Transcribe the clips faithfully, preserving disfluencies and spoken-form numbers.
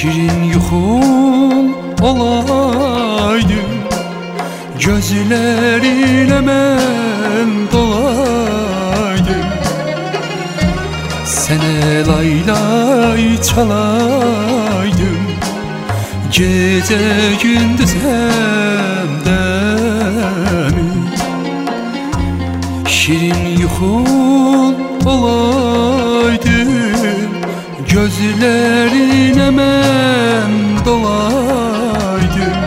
şirin yuxum olaydı, gözlerine mən dolaydım. Sənə laylay çalaydım, gecə gündüz həmdəmi. Şirin yuxum olaydı, gözlerine mən dolaydım.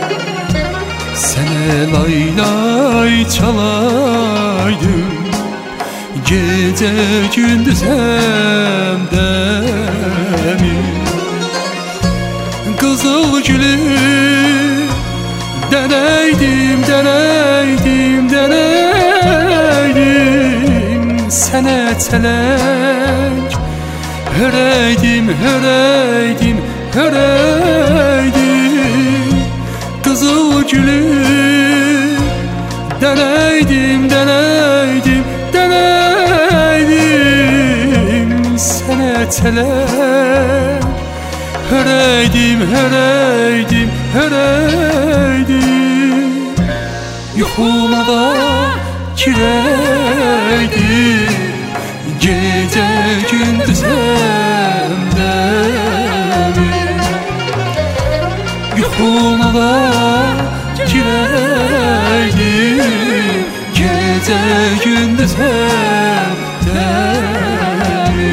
Sənə laylay çalaydım, gecə gündüz həmdəmi. Qızıl gülü dənəydim, dənəydim, dənəydim. Sənə çələk hörəydim, hörəydim, hörəydim. Qızıl gülü dənəydim, dənəydim, dənəydim. Sənə çələk hörəydim, hörəydim, hörəydim. Yuxuma da girəydim, gecə gündüz həmdəmi. Yuxuma da girəydim, gecə gündüz həmdəmi.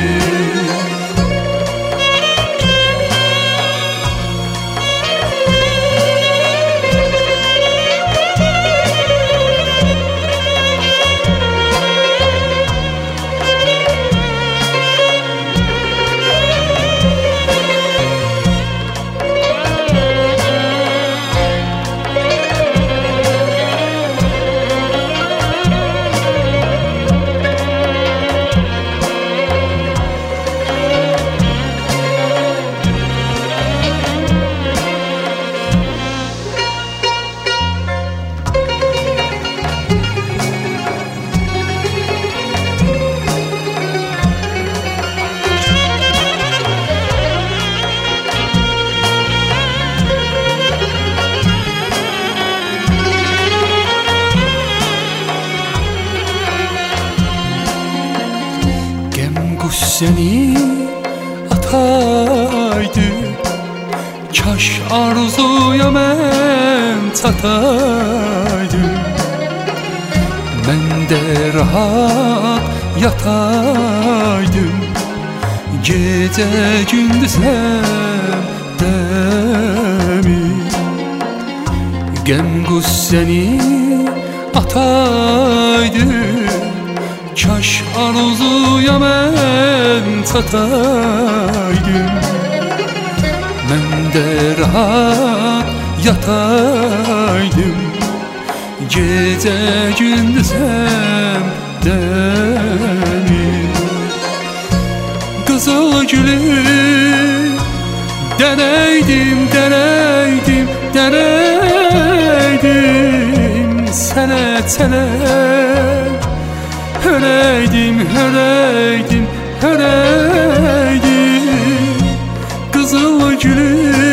Səni ataydı, kaş arzuya mən çataydım. Mən də rahat yataydım, gecə gündüz həmdəmi. Qəm qüssəni ataydı, kaş arzuya mən çataydım. Mən də rahat yataydım, gecə gündüz həmdəmi. Qızıl gülü dənəydim, dənəydim, dənəydim. Sənə çələk hörəydim, hörəydim, hörəydim. Qızıl gülü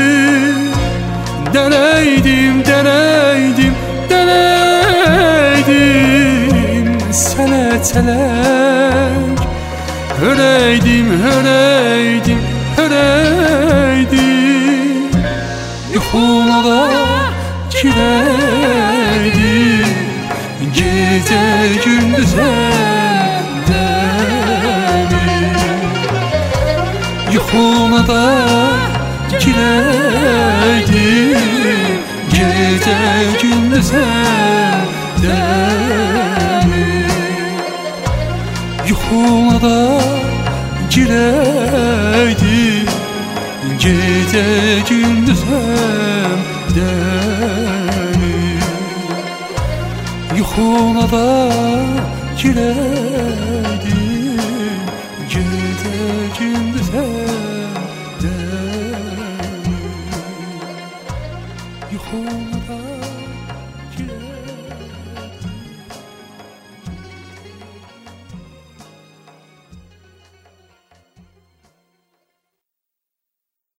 dənəydim, dənəydim, dənəydim. Sənə çələk hörəydim, hörəydim, hörəydim. Yuxuma da girəydim, gecə gündüz həmdəmi. Yuxuma da girəydim, gecə gündüz həmdəmi. Yuxuma da girəydim, gecə gündüz həmdəmi. Yuxuma da girəydim, gecə gündüz həmdəmi. Yuxuma da